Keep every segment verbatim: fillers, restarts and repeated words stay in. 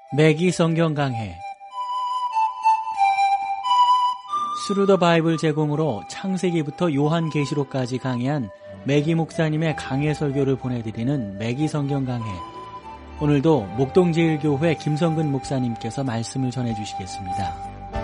매기 성경 강해 스루더 바이블 제공으로 창세기부터 요한계시록까지 강해한 매기 목사님의 강해 설교를 보내드리는 매기 성경 강해. 오늘도 목동제일교회 김성근 목사님께서 말씀을 전해주시겠습니다.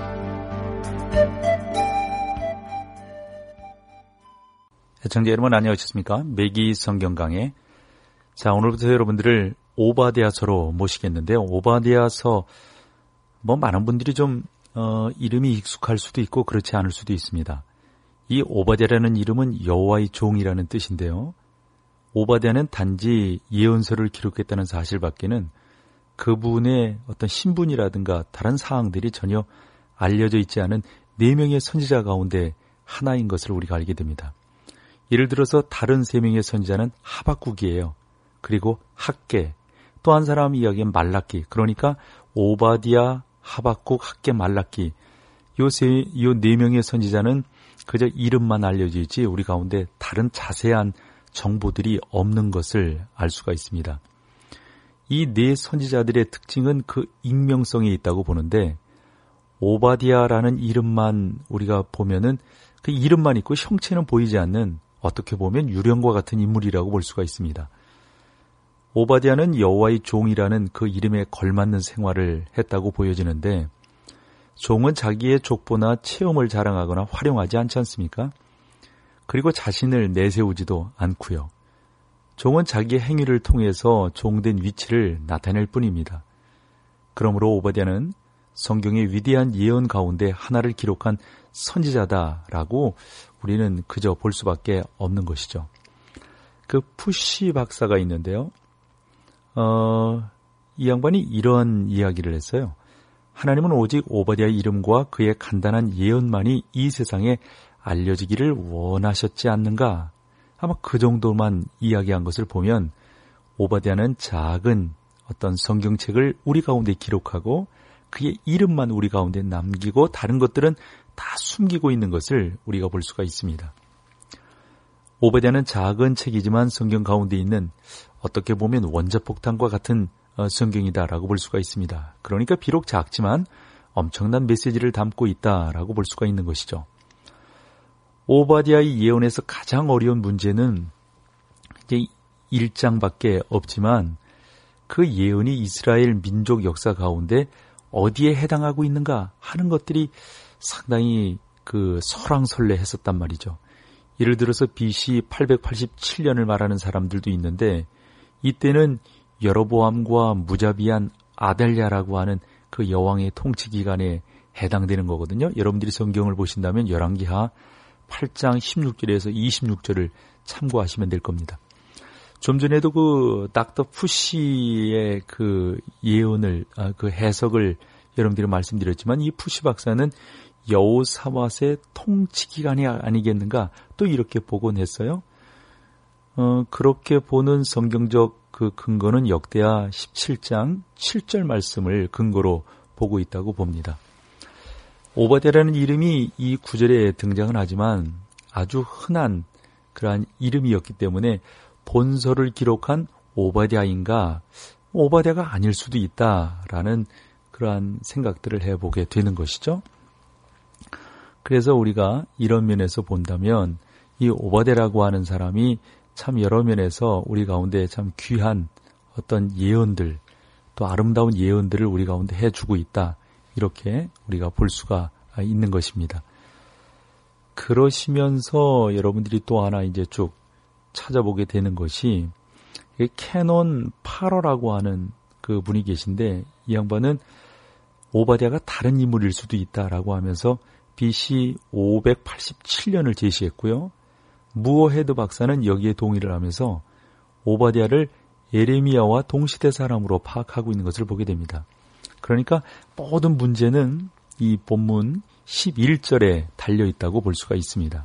애청자 여러분 안녕하셨습니까? 매기 성경 강해. 자, 오늘부터 여러분들을 오바댜서로 모시겠는데요. 오바댜서 뭐 많은 분들이 좀 어, 이름이 익숙할 수도 있고 그렇지 않을 수도 있습니다. 이 오바댜라는 이름은 여호와의 종이라는 뜻인데요. 오바댜는 단지 예언서를 기록했다는 사실밖에는 그분의 어떤 신분이라든가 다른 사항들이 전혀 알려져 있지 않은 네 명의 선지자 가운데 하나인 것을 우리가 알게 됩니다. 예를 들어서 다른 세 명의 선지자는 하박국이에요. 그리고 학개, 또 한 사람 이야기는 말라기. 그러니까 오바댜, 하박국, 학개, 말라기. 요 세, 요 네 명의 선지자는 그저 이름만 알려져 있지 우리 가운데 다른 자세한 정보들이 없는 것을 알 수가 있습니다. 이 네 선지자들의 특징은 그 익명성에 있다고 보는데 오바댜라는 이름만 우리가 보면은 그 이름만 있고 형체는 보이지 않는 어떻게 보면 유령과 같은 인물이라고 볼 수가 있습니다. 오바댜는 여호와의 종이라는 그 이름에 걸맞는 생활을 했다고 보여지는데 종은 자기의 족보나 체험을 자랑하거나 활용하지 않지 않습니까? 그리고 자신을 내세우지도 않고요. 종은 자기의 행위를 통해서 종된 위치를 나타낼 뿐입니다. 그러므로 오바댜는 성경의 위대한 예언 가운데 하나를 기록한 선지자다라고 우리는 그저 볼 수밖에 없는 것이죠. 그 푸시 박사가 있는데요. 어, 이 양반이 이런 이야기를 했어요. 하나님은 오직 오바댜의 이름과 그의 간단한 예언만이 이 세상에 알려지기를 원하셨지 않는가? 아마 그 정도만 이야기한 것을 보면 오바댜는 작은 어떤 성경책을 우리 가운데 기록하고 그의 이름만 우리 가운데 남기고 다른 것들은 다 숨기고 있는 것을 우리가 볼 수가 있습니다. 오바댜는 작은 책이지만 성경 가운데 있는 어떻게 보면 원자폭탄과 같은 성경이다라고 볼 수가 있습니다. 그러니까 비록 작지만 엄청난 메시지를 담고 있다라고 볼 수가 있는 것이죠. 오바댜의 예언에서 가장 어려운 문제는 이제 일 장밖에 없지만 그 예언이 이스라엘 민족 역사 가운데 어디에 해당하고 있는가 하는 것들이 상당히 그 설왕설래했었단 말이죠. 예를 들어서 비씨 팔백팔십칠 년을 말하는 사람들도 있는데 이때는 여로보암과 무자비한 아달랴라고 하는 그 여왕의 통치 기간에 해당되는 거거든요. 여러분들이 성경을 보신다면 열왕기하 팔 장 십육 절에서 이십육 절을 참고하시면 될 겁니다. 좀 전에도 그 닥터 푸시의 그 예언을 아, 그 해석을 여러분들이 말씀드렸지만 이 푸시 박사는 여호사밧의 통치 기간이 아니겠는가 또 이렇게 보곤 했어요. 어, 그렇게 보는 성경적 그 근거는 역대하 십칠 장 칠 절 말씀을 근거로 보고 있다고 봅니다. 오바댜라는 이름이 이 구절에 등장은 하지만 아주 흔한 그러한 이름이었기 때문에 본서를 기록한 오바댜인가 오바댜가 아닐 수도 있다라는 그러한 생각들을 해보게 되는 것이죠. 그래서 우리가 이런 면에서 본다면 이 오바댜라고 하는 사람이 참 여러 면에서 우리 가운데 참 귀한 어떤 예언들 또 아름다운 예언들을 우리 가운데 해주고 있다. 이렇게 우리가 볼 수가 있는 것입니다. 그러시면서 여러분들이 또 하나 이제 쭉 찾아보게 되는 것이 캐논 파러라고 하는 그 분이 계신데 이 양반은 오바댜가 다른 인물일 수도 있다라고 하면서 비씨 오백팔십칠 년을 제시했고요. 무어헤드 박사는 여기에 동의를 하면서 오바댜를 예레미야와 동시대 사람으로 파악하고 있는 것을 보게 됩니다. 그러니까 모든 문제는 이 본문 십일 절에 달려있다고 볼 수가 있습니다.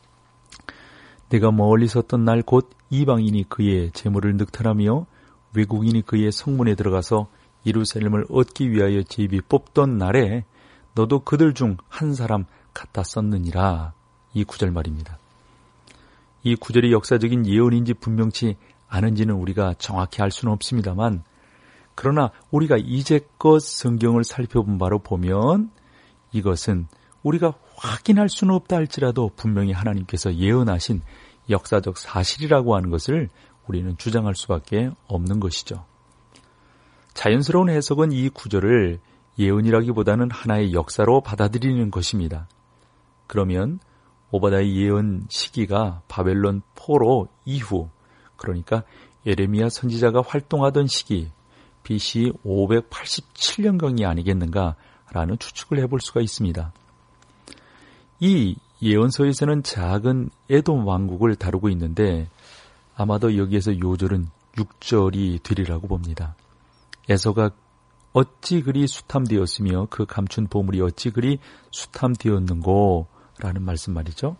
내가 멀리 섰던 날 곧 이방인이 그의 재물을 늑탈하며 외국인이 그의 성문에 들어가서 예루살렘을 얻기 위하여 제비 뽑던 날에 너도 그들 중 한 사람 같았었느니라. 이 구절 말입니다. 이 구절이 역사적인 예언인지 분명치 않은지는 우리가 정확히 알 수는 없습니다만 그러나 우리가 이제껏 성경을 살펴본 바로 보면 이것은 우리가 확인할 수는 없다 할지라도 분명히 하나님께서 예언하신 역사적 사실이라고 하는 것을 우리는 주장할 수밖에 없는 것이죠. 자연스러운 해석은 이 구절을 예언이라기보다는 하나의 역사로 받아들이는 것입니다. 그러면 오바댜의 예언 시기가 바벨론 포로 이후, 그러니까 예레미야 선지자가 활동하던 시기 비씨 오백팔십칠 년경이 아니겠는가라는 추측을 해볼 수가 있습니다. 이 예언서에서는 작은 에돔 왕국을 다루고 있는데 아마도 여기에서 요절은 육 절이 되리라고 봅니다. 에서가 어찌 그리 수탐되었으며 그 감춘 보물이 어찌 그리 수탐되었는고 라는 말씀 말이죠.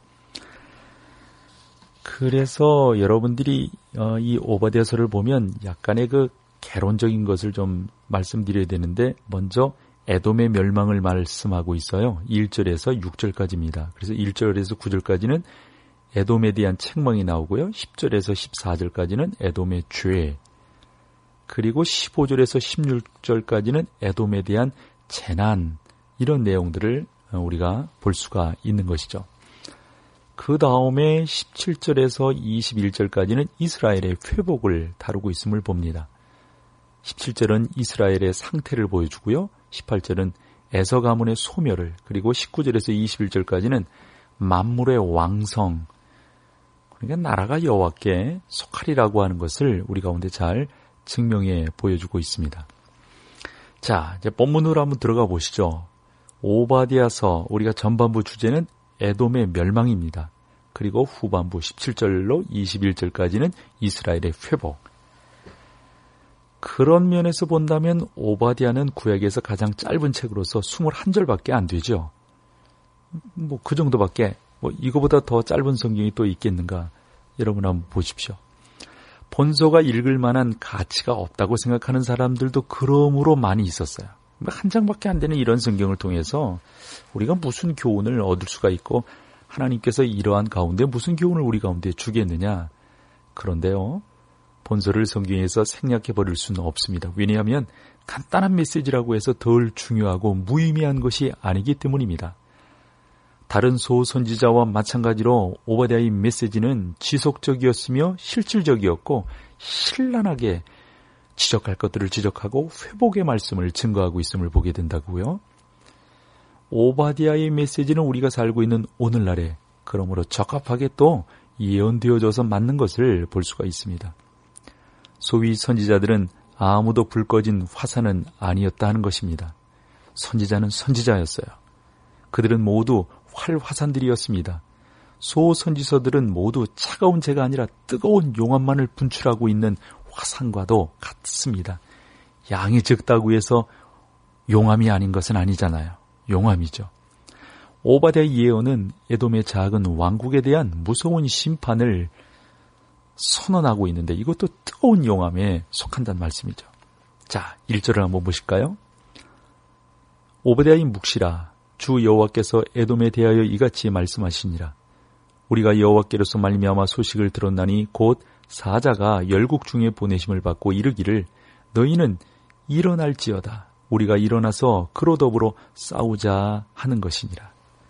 그래서 여러분들이 이 오바댜서를 보면 약간의 그 개론적인 것을 좀 말씀드려야 되는데 먼저 에돔의 멸망을 말씀하고 있어요. 일 절에서 육 절까지입니다. 그래서 일 절에서 구 절까지는 에돔에 대한 책망이 나오고요. 십 절에서 십사 절까지는 에돔의 죄, 그리고 십오 절에서 십육 절까지는 에돔에 대한 재난, 이런 내용들을 우리가 볼 수가 있는 것이죠. 그 다음에 십칠 절에서 이십일 절까지는 이스라엘의 회복을 다루고 있음을 봅니다. 십칠 절은 이스라엘의 상태를 보여주고요. 십팔 절은 에서 가문의 소멸을, 그리고 십구 절에서 이십일 절까지는 만물의 왕성, 그러니까 나라가 여호와께 속하리라고 하는 것을 우리 가운데 잘 증명해 보여주고 있습니다. 자, 이제 본문으로 한번 들어가 보시죠. 오바댜서, 우리가 전반부 주제는 에돔의 멸망입니다. 그리고 후반부 십칠 절로 이십일 절까지는 이스라엘의 회복. 그런 면에서 본다면 오바댜는 구약에서 가장 짧은 책으로서 이십일 절밖에 안 되죠. 뭐 그 정도밖에, 뭐 이거보다 더 짧은 성경이 또 있겠는가? 여러분 한번 보십시오. 본서가 읽을 만한 가치가 없다고 생각하는 사람들도 그러므로 많이 있었어요. 한 장밖에 안 되는 이런 성경을 통해서 우리가 무슨 교훈을 얻을 수가 있고 하나님께서 이러한 가운데 무슨 교훈을 우리 가운데 주겠느냐. 그런데요, 본서를 성경에서 생략해 버릴 수는 없습니다. 왜냐하면 간단한 메시지라고 해서 덜 중요하고 무의미한 것이 아니기 때문입니다. 다른 소선지자와 마찬가지로 오바댜의 메시지는 지속적이었으며 실질적이었고 신랄하게 지적할 것들을 지적하고 회복의 말씀을 증거하고 있음을 보게 된다고요. 오바댜의 메시지는 우리가 살고 있는 오늘날에 그러므로 적합하게 또 예언되어져서 맞는 것을 볼 수가 있습니다. 소위 선지자들은 아무도 불 꺼진 화산은 아니었다 하는 것입니다. 선지자는 선지자였어요. 그들은 모두 활화산들이었습니다. 소선지서들은 모두 차가운 재가 아니라 뜨거운 용암만을 분출하고 있는 화산과도 같습니다. 양이 적다고 해서 용암이 아닌 것은 아니잖아요. 용암이죠. 오바댜의 예언은 에돔의 작은 왕국에 대한 무서운 심판을 선언하고 있는데 이것도 뜨거운 용암에 속한다는 말씀이죠. 자, 일 절을 한번 보실까요? 오바댜의 묵시라, 주 여호와께서 에돔에 대하여 이같이 말씀하시니라. 우리가 여호와께로서 말미암아 소식을 들었나니 곧 사자가 열국 중에 보내심을 받고 이르기를 너희는 일어날지어다. 우리가 일어나서 그로 더불어 싸우자 하는 것이니라.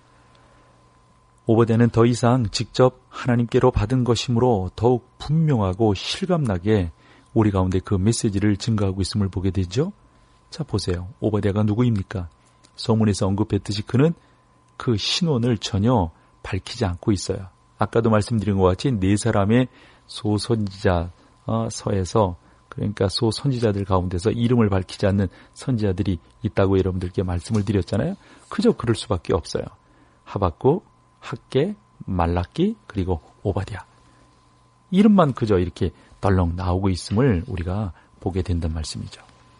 오바댜는 더 이상 직접 하나님께로 받은 것이므로 더욱 분명하고 실감나게 우리 가운데 그 메시지를 증거하고 있음을 보게 되죠. 자, 보세요. 오바댜가 누구입니까? 서문에서 언급했듯이 그는 그 신원을 전혀 밝히지 않고 있어요. 아까도 말씀드린 것 같이 네 사람의 소선지자 서에서, 그러니까 소선지자들 가운데서 이름을 밝히지 않는 선지자들이 있다고 여러분들께 말씀을 드렸잖아요. 그저 그럴 수밖에 없어요. 하박국, 학개, 말라기, 그리고 오바댜. 이름만 그저 이렇게 덜렁 나오고 있음을 우리가 보게 된단 말씀이죠.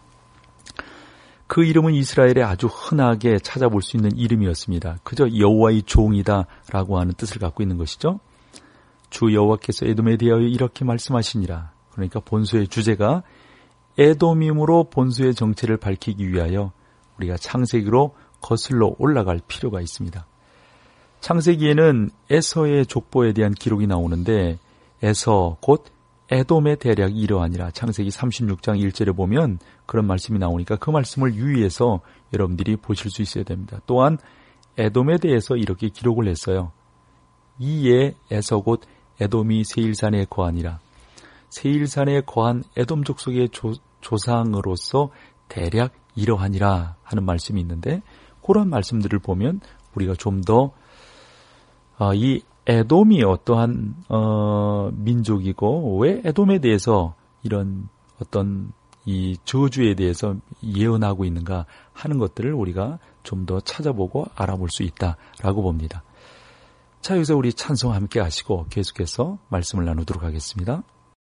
그 이름은 이스라엘에 아주 흔하게 찾아볼 수 있는 이름이었습니다. 그저 여호와의 종이다 라고 하는 뜻을 갖고 있는 것이죠. 주 여호와께서 에돔에 대하여 이렇게 말씀하시니라. 그러니까 본서의 주제가 에돔임으로 본서의 정체를 밝히기 위하여 우리가 창세기로 거슬러 올라갈 필요가 있습니다. 창세기에는 에서의 족보에 대한 기록이 나오는데 에서 곧 에돔의 대략이 이러하니라. 창세기 삼십육 장 일 절에 보면 그런 말씀이 나오니까 그 말씀을 유의해서 여러분들이 보실 수 있어야 됩니다. 또한 에돔에 대해서 이렇게 기록을 했어요. 이에 에서 곧 에돔이 세일산에 거하니라. 세일산에 거한 에돔 족속의 조, 조상으로서 대략 이러하니라 하는 말씀이 있는데, 그런 말씀들을 보면 우리가 좀 더 어, 이 에돔이 어떠한 어, 민족이고 왜 에돔에 대해서 이런 어떤 이 저주에 대해서 예언하고 있는가 하는 것들을 우리가 좀 더 찾아보고 알아볼 수 있다라고 봅니다. 자, 여기서 우리 찬송 함께 하시고 계속해서 말씀을 나누도록 하겠습니다.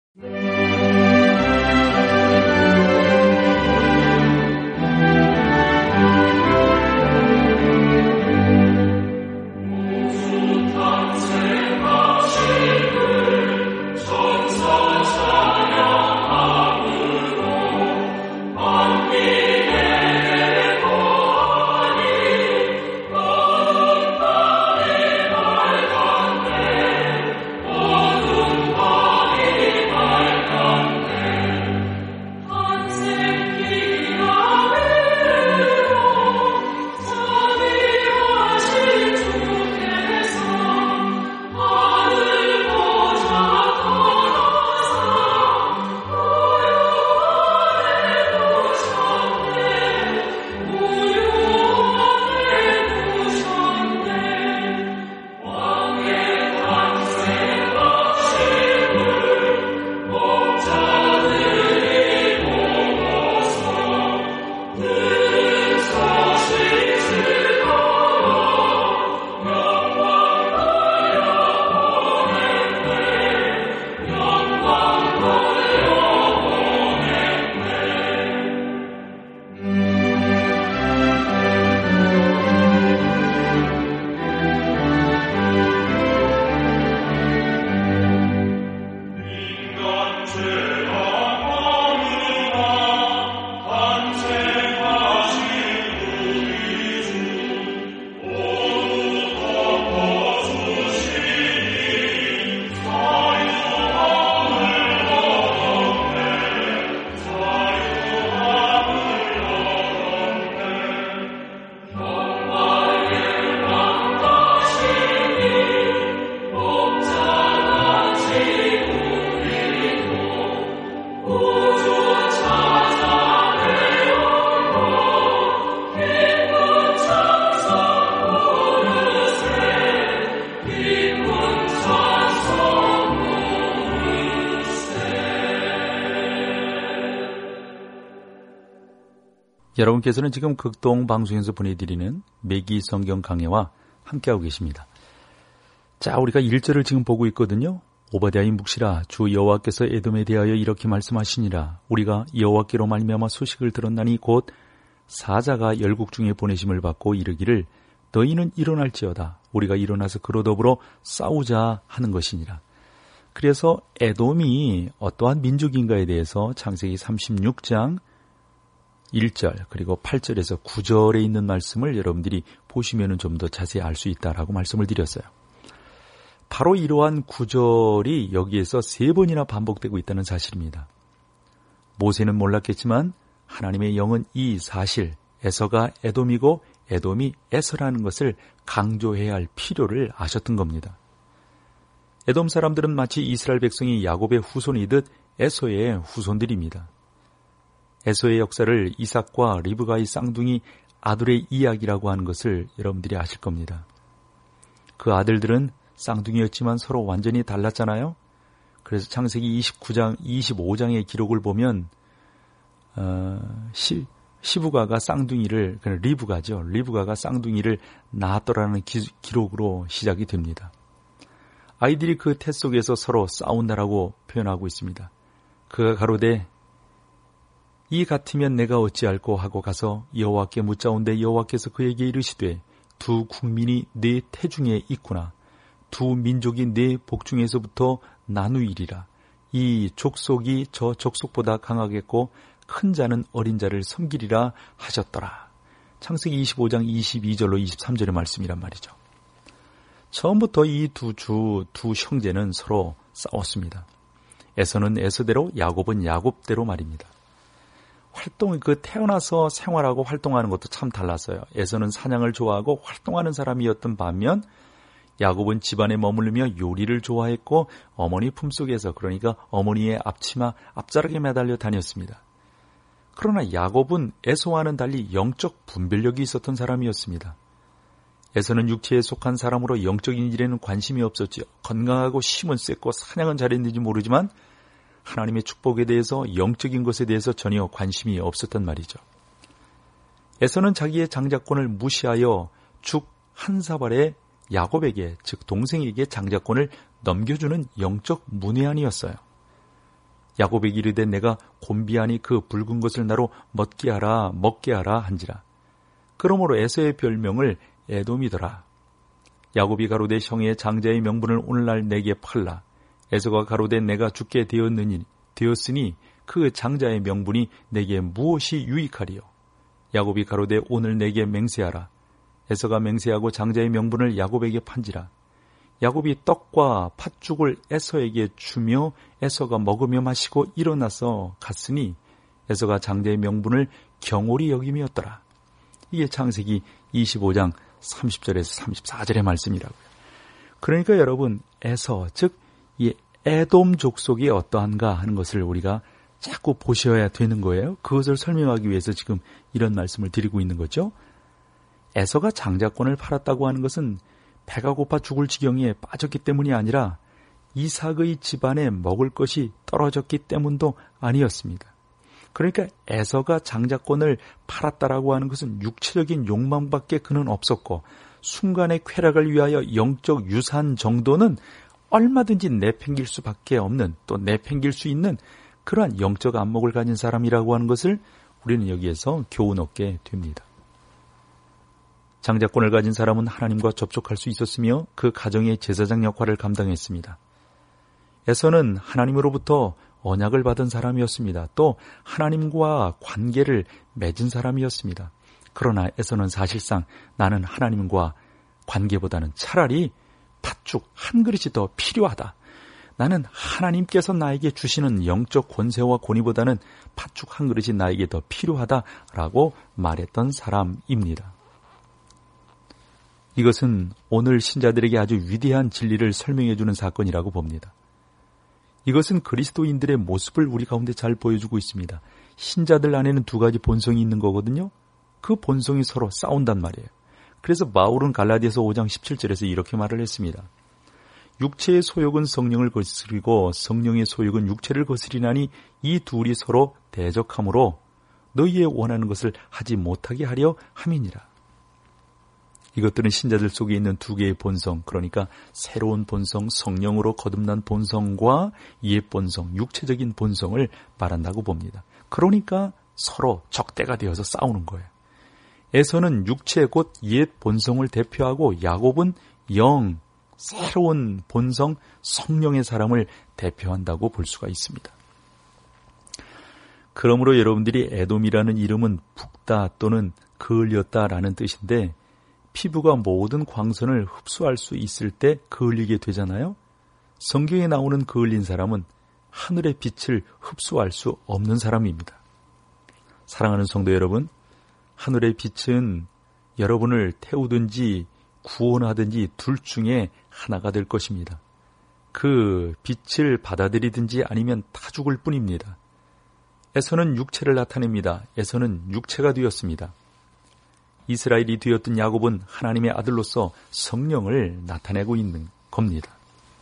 여러분께서는 지금 극동 방송에서 보내드리는 매기 성경 강해와 함께하고 계십니다. 자, 우리가 일 절을 지금 보고 있거든요. 오바댜의 묵시라, 주 여호와께서 에돔에 대하여 이렇게 말씀하시니라. 우리가 여호와께로 말미암아 소식을 들었나니 곧 사자가 열국 중에 보내심을 받고 이르기를 너희는 일어날지어다. 우리가 일어나서 그로 더불어 싸우자 하는 것이니라. 그래서 에돔이 어떠한 민족인가에 대해서 창세기 삼십육 장 일 절 그리고 팔 절에서 구 절에 있는 말씀을 여러분들이 보시면 좀 더 자세히 알 수 있다라고 말씀을 드렸어요. 바로 이러한 구 절이 여기에서 세 번이나 반복되고 있다는 사실입니다. 모세는 몰랐겠지만 하나님의 영은 이 사실, 에서가 에돔이고 에돔이 에서라는 것을 강조해야 할 필요를 아셨던 겁니다. 에돔 사람들은 마치 이스라엘 백성이 야곱의 후손이듯 에서의 후손들입니다. 에서의 역사를 이삭과 리브가의 쌍둥이 아들의 이야기라고 하는 것을 여러분들이 아실 겁니다. 그 아들들은 쌍둥이였지만 서로 완전히 달랐잖아요. 그래서 창세기 이십구 장, 이십오 장의 기록을 보면 어, 시, 시브가가 쌍둥이를, 리브가죠. 리브가가 쌍둥이를 낳았더라는 기, 기록으로 시작이 됩니다. 아이들이 그 태 속에서 서로 싸운다라고 표현하고 있습니다. 그가 가로되 이 같으면 내가 어찌할꼬 하고 가서 여호와께 묻자온데 여호와께서 그에게 이르시되 두 국민이 네 태중에 있구나. 두 민족이 네 복중에서부터 나누이리라. 이 족속이 저 족속보다 강하겠고 큰 자는 어린 자를 섬기리라 하셨더라. 창세기 이십오 장 이십이 절로 이십삼 절의 말씀이란 말이죠. 처음부터 이 두 주, 두 형제는 서로 싸웠습니다. 에서는 에서대로, 야곱은 야곱대로 말입니다. 활동, 그 태어나서 생활하고 활동하는 것도 참 달랐어요. 에서는 사냥을 좋아하고 활동하는 사람이었던 반면 야곱은 집안에 머무르며 요리를 좋아했고 어머니 품속에서, 그러니까 어머니의 앞치마, 앞자락에 매달려 다녔습니다. 그러나 야곱은 에서와는 달리 영적 분별력이 있었던 사람이었습니다. 에서는 육체에 속한 사람으로 영적인 일에는 관심이 없었지요. 건강하고 힘은 셌고 사냥은 잘했는지 모르지만 하나님의 축복에 대해서, 영적인 것에 대해서 전혀 관심이 없었단 말이죠. 에서는 자기의 장자권을 무시하여 죽 한 사발에 야곱에게, 즉 동생에게 장자권을 넘겨주는 영적 문외한이었어요. 야곱에게 이르되 내가 곤비하니 그 붉은 것을 나로 먹게 하라 먹게 하라 한지라. 그러므로 에서의 별명을 에돔이더라. 야곱이 가로되 형의 장자의 명분을 오늘날 내게 팔라. 에서가 가로되 내가 죽게 되었느니 되었으니 그 장자의 명분이 내게 무엇이 유익하리요. 야곱이 가로되 오늘 내게 맹세하라. 에서가 맹세하고 장자의 명분을 야곱에게 판지라. 야곱이 떡과 팥죽을 에서에게 주며 에서가 먹으며 마시고 일어나서 갔으니 에서가 장자의 명분을 경홀히 여김이었더라. 이게 창세기 이십오 장 삼십 절에서 삼십사 절의 말씀이라고요. 그러니까 여러분, 에서, 즉 이 에돔 족속이 어떠한가 하는 것을 우리가 자꾸 보셔야 되는 거예요. 그것을 설명하기 위해서 지금 이런 말씀을 드리고 있는 거죠. 에서가 장자권을 팔았다고 하는 것은 배가 고파 죽을 지경에 빠졌기 때문이 아니라 이삭의 집안에 먹을 것이 떨어졌기 때문도 아니었습니다. 그러니까 에서가 장자권을 팔았다라고 하는 것은 육체적인 욕망밖에 그는 없었고, 순간의 쾌락을 위하여 영적 유산 정도는 얼마든지 내팽길 수밖에 없는, 또 내팽길 수 있는 그러한 영적 안목을 가진 사람이라고 하는 것을 우리는 여기에서 교훈 얻게 됩니다. 장자권을 가진 사람은 하나님과 접촉할 수 있었으며 그 가정의 제사장 역할을 감당했습니다. 에서는 하나님으로부터 언약을 받은 사람이었습니다. 또 하나님과 관계를 맺은 사람이었습니다. 그러나 에서는 사실상 나는 하나님과 관계보다는 차라리 팥죽 한 그릇이 더 필요하다. 나는 하나님께서 나에게 주시는 영적 권세와 권위보다는 팥죽 한 그릇이 나에게 더 필요하다라고 말했던 사람입니다. 이것은 오늘 신자들에게 아주 위대한 진리를 설명해 주는 사건이라고 봅니다. 이것은 그리스도인들의 모습을 우리 가운데 잘 보여주고 있습니다. 신자들 안에는 두 가지 본성이 있는 거거든요. 그 본성이 서로 싸운단 말이에요. 그래서 바울은 갈라디아서 오 장 십칠 절에서 이렇게 말을 했습니다. 육체의 소욕은 성령을 거스리고 성령의 소욕은 육체를 거스리나니 이 둘이 서로 대적하므로 너희의 원하는 것을 하지 못하게 하려 함이니라. 이것들은 신자들 속에 있는 두 개의 본성, 그러니까 새로운 본성, 성령으로 거듭난 본성과 옛 본성, 육체적인 본성을 말한다고 봅니다. 그러니까 서로 적대가 되어서 싸우는 거예요. 에서는 육체 곧 옛 본성을 대표하고 야곱은 영, 새로운 본성, 성령의 사람을 대표한다고 볼 수가 있습니다. 그러므로 여러분들이 에돔이라는 이름은 붓다 또는 그을렸다라는 뜻인데, 피부가 모든 광선을 흡수할 수 있을 때 그을리게 되잖아요. 성경에 나오는 그을린 사람은 하늘의 빛을 흡수할 수 없는 사람입니다. 사랑하는 성도 여러분, 하늘의 빛은 여러분을 태우든지 구원하든지 둘 중에 하나가 될 것입니다. 그 빛을 받아들이든지 아니면 타 죽을 뿐입니다. 에서는 육체를 나타냅니다. 에서는 육체가 되었습니다. 이스라엘이 되었던 야곱은 하나님의 아들로서 성령을 나타내고 있는 겁니다.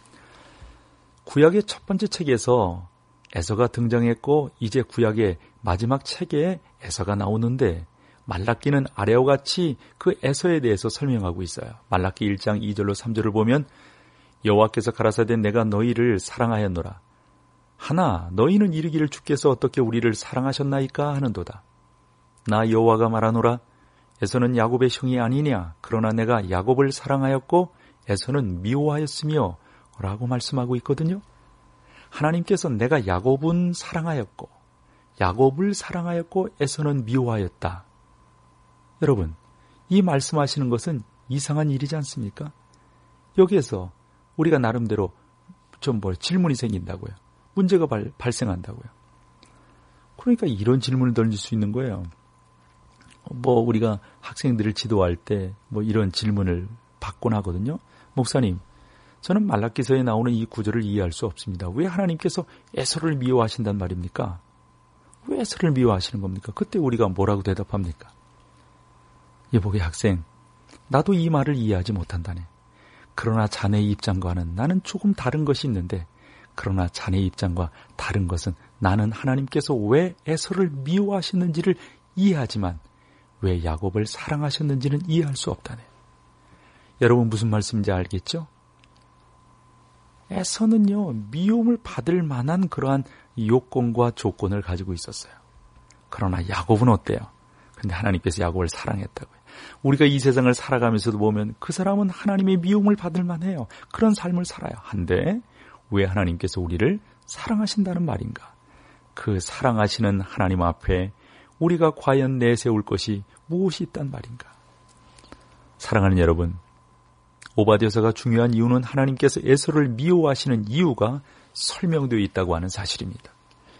구약의 첫 번째 책에서 에서가 등장했고 이제 구약의 마지막 책에 에서가 나오는데, 말라기는 아래와 같이 그 에서에 대해서 설명하고 있어요. 말라기 일 장 이 절로 삼 절을 보면 여호와께서 가라사대 내가 너희를 사랑하였노라. 하나 너희는 이르기를 주께서 어떻게 우리를 사랑하셨나이까 하는도다. 나 여호와가 말하노라. 에서는 야곱의 형이 아니냐. 그러나 내가 야곱을 사랑하였고 에서는 미워하였으며 라고 말씀하고 있거든요. 하나님께서 내가 야곱은 사랑하였고 야곱을 사랑하였고 에서는 미워하였다. 여러분, 이 말씀하시는 것은 이상한 일이지 않습니까? 여기에서 우리가 나름대로 좀 뭐 질문이 생긴다고요. 문제가 발, 발생한다고요. 그러니까 이런 질문을 던질 수 있는 거예요. 뭐 우리가 학생들을 지도할 때 뭐 이런 질문을 받곤 하거든요. 목사님, 저는 말라기서에 나오는 이 구절을 이해할 수 없습니다. 왜 하나님께서 에서를 미워하신단 말입니까? 왜 에서를 미워하시는 겁니까? 그때 우리가 뭐라고 대답합니까? 여보게 학생, 나도 이 말을 이해하지 못한다네. 그러나 자네의 입장과는 나는 조금 다른 것이 있는데, 그러나 자네의 입장과 다른 것은 나는 하나님께서 왜 에서를 미워하셨는지를 이해하지만 왜 야곱을 사랑하셨는지는 이해할 수 없다네. 여러분 무슨 말씀인지 알겠죠? 에서는요, 미움을 받을 만한 그러한 요건과 조건을 가지고 있었어요. 그러나 야곱은 어때요? 근데 하나님께서 야곱을 사랑했다고요. 우리가 이 세상을 살아가면서도 보면 그 사람은 하나님의 미움을 받을 만해요. 그런 삶을 살아요. 한데 왜 하나님께서 우리를 사랑하신다는 말인가? 그 사랑하시는 하나님 앞에 우리가 과연 내세울 것이 무엇이 있단 말인가? 사랑하는 여러분, 오바댜서가 중요한 이유는 하나님께서 에서를 미워하시는 이유가 설명되어 있다고 하는 사실입니다.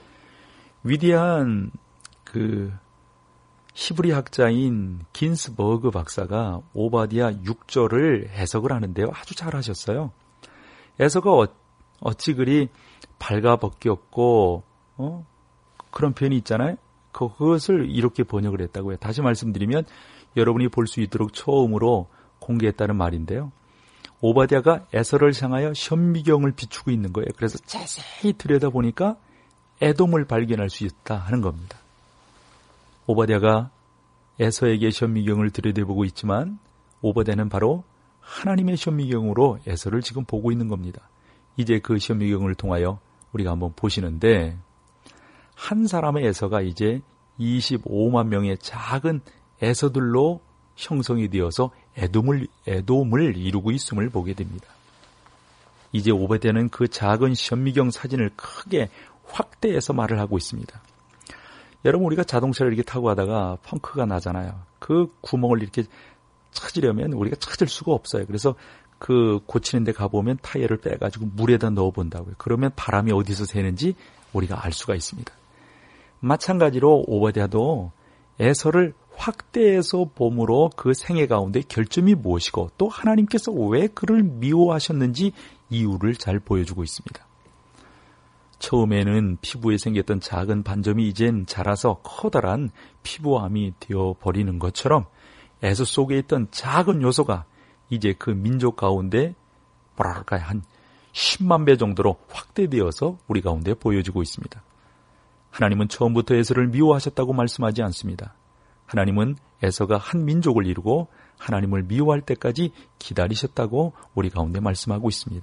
위대한 그 히브리 학자인 긴스버그 박사가 오바댜 육 절을 해석을 하는데요. 아주 잘하셨어요. 에서가 어, 어찌 그리 발가벗겼고 어? 그런 표현이 있잖아요. 그것을 이렇게 번역을 했다고요. 다시 말씀드리면 여러분이 볼 수 있도록 처음으로 공개했다는 말인데요. 오바댜가 에서를 향하여 현미경을 비추고 있는 거예요. 그래서 자세히 들여다보니까 에돔을 발견할 수 있다 하는 겁니다. 오바댜가 에서에게 현미경을 들여다보고 있지만 오바댜는 바로 하나님의 현미경으로 에서를 지금 보고 있는 겁니다. 이제 그 현미경을 통하여 우리가 한번 보시는데 한 사람의 에서가 이제 이십오만 명의 작은 에서들로 형성이 되어서 에돔을, 에돔을 이루고 있음을 보게 됩니다. 이제 오바댜는 그 작은 현미경 사진을 크게 확대해서 말을 하고 있습니다. 여러분, 우리가 자동차를 이렇게 타고 가다가 펑크가 나잖아요. 그 구멍을 이렇게 찾으려면 우리가 찾을 수가 없어요. 그래서 그 고치는 데 가보면 타이어를 빼가지고 물에다 넣어본다고요. 그러면 바람이 어디서 새는지 우리가 알 수가 있습니다. 마찬가지로 오바댜도 에서를 확대해서 봄으로 그 생애 가운데 결점이 무엇이고 또 하나님께서 왜 그를 미워하셨는지 이유를 잘 보여주고 있습니다. 처음에는 피부에 생겼던 작은 반점이 이젠 자라서 커다란 피부암이 되어버리는 것처럼 에서 속에 있던 작은 요소가 이제 그 민족 가운데 뭐랄까 한 십만 배 정도로 확대되어서 우리 가운데 보여주고 있습니다. 하나님은 처음부터 에서를 미워하셨다고 말씀하지 않습니다. 하나님은 에서가 한 민족을 이루고 하나님을 미워할 때까지 기다리셨다고 우리 가운데 말씀하고 있습니다.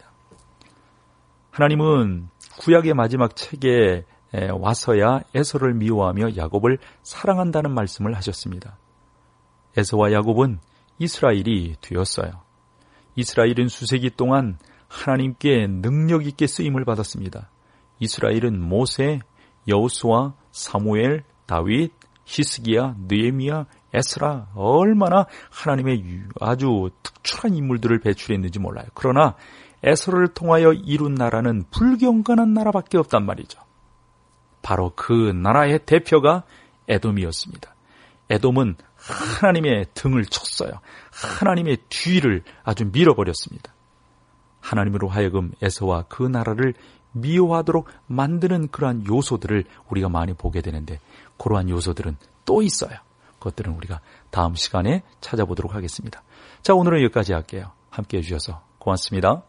하나님은 구약의 마지막 책에 와서야 에서를 미워하며 야곱을 사랑한다는 말씀을 하셨습니다. 에서와 야곱은 이스라엘이 되었어요. 이스라엘은 수세기 동안 하나님께 능력 있게 쓰임을 받았습니다. 이스라엘은 모세, 여호수아, 사무엘, 다윗, 히스기야, 느헤미야, 에스라 얼마나 하나님의 아주 특출한 인물들을 배출했는지 몰라요. 그러나 에서를 통하여 이룬 나라는 불경건한 나라밖에 없단 말이죠. 바로 그 나라의 대표가 에돔이었습니다. 에돔은 하나님의 등을 쳤어요. 하나님의 뒤를 아주 밀어버렸습니다. 하나님으로 하여금 에서와 그 나라를 미워하도록 만드는 그러한 요소들을 우리가 많이 보게 되는데 그러한 요소들은 또 있어요. 그것들은 우리가 다음 시간에 찾아보도록 하겠습니다. 자, 오늘은 여기까지 할게요. 함께해 주셔서 고맙습니다.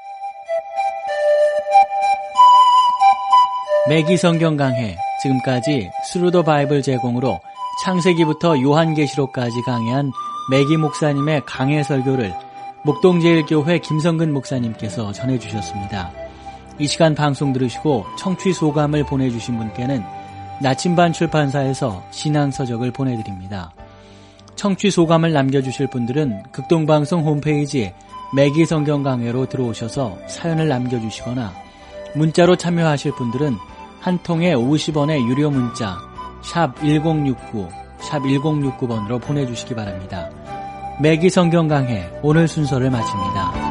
매기 성경 강해, 지금까지 스루 더 바이블 제공으로 창세기부터 요한계시록까지 강해한 매기 목사님의 강해 설교를 목동제일교회 김성근 목사님께서 전해주셨습니다. 이 시간 방송 들으시고 청취 소감을 보내주신 분께는 나침반 출판사에서 신앙서적을 보내드립니다. 청취 소감을 남겨주실 분들은 극동방송 홈페이지 매기 성경 강해로 들어오셔서 사연을 남겨주시거나 문자로 참여하실 분들은 한 통에 오십 원의 유료 문자 샵 일공육구 샵 일공육구 번으로 보내주시기 바랍니다. 매기 성경 강해 오늘 순서를 마칩니다.